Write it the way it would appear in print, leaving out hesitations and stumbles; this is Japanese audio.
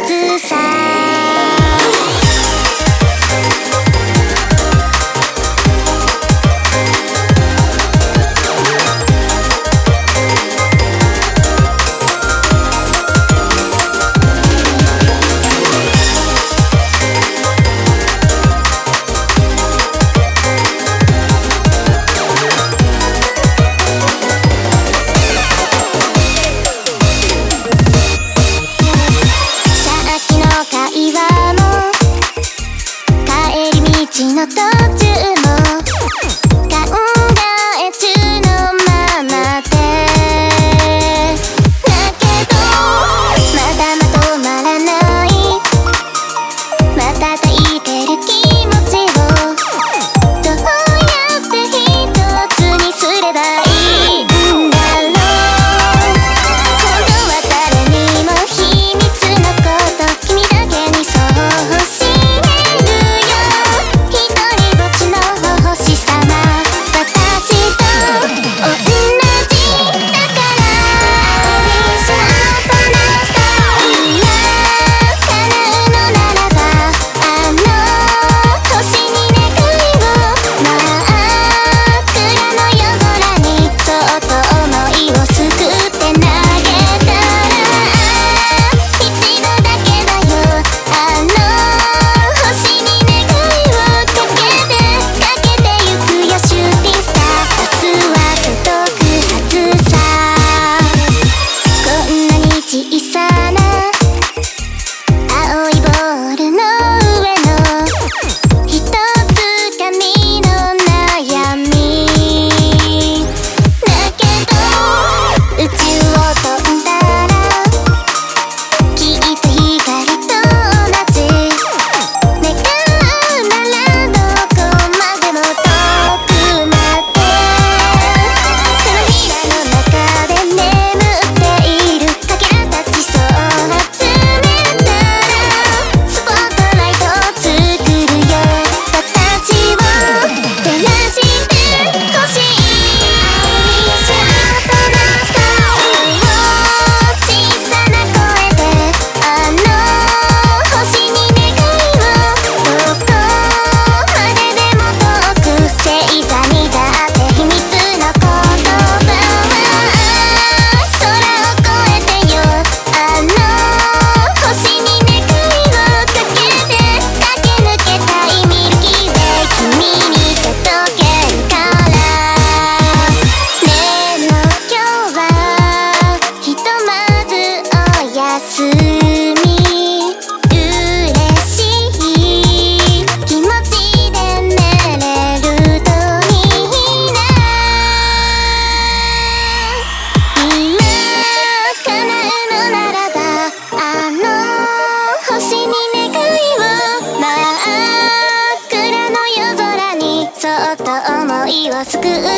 ずさの途中も考え中のままでだけどまだまとまらないまた抱いてる気持ちをどうやって一つにすればいいんだろう今度は誰にも秘密のこと君だけにそう教える星様私と同じだから愛し合ったなスタイル叶うのならばあの星に願いを真っ暗の夜空にそっと想いをすくって投げたら一度だけだよあの星に願いをかけてゆくよシューティングスター明日は届くはずさこんなに小さな青いボールの上の一つ紙の悩みだけど宇宙を飛んだらきっと光と同じ願うならどこまでも遠くまで手のひらの中で眠っているかけらたちそう集めたらスポットライトを作るよ私を照らしてほしい愛し合ったなスタイル小さな声であの星に願いをどこまででも遠く星座にだって秘密の言葉は空を越えてよあの星に願いをかけて駆け抜けたいミルキーウェイ君に届けるからねえの今日はひとまずおやすみ嬉しい気持ちで寝れるといいな今叶うのならばあの星に願いを真っ暗の夜空にそっと想いをすくう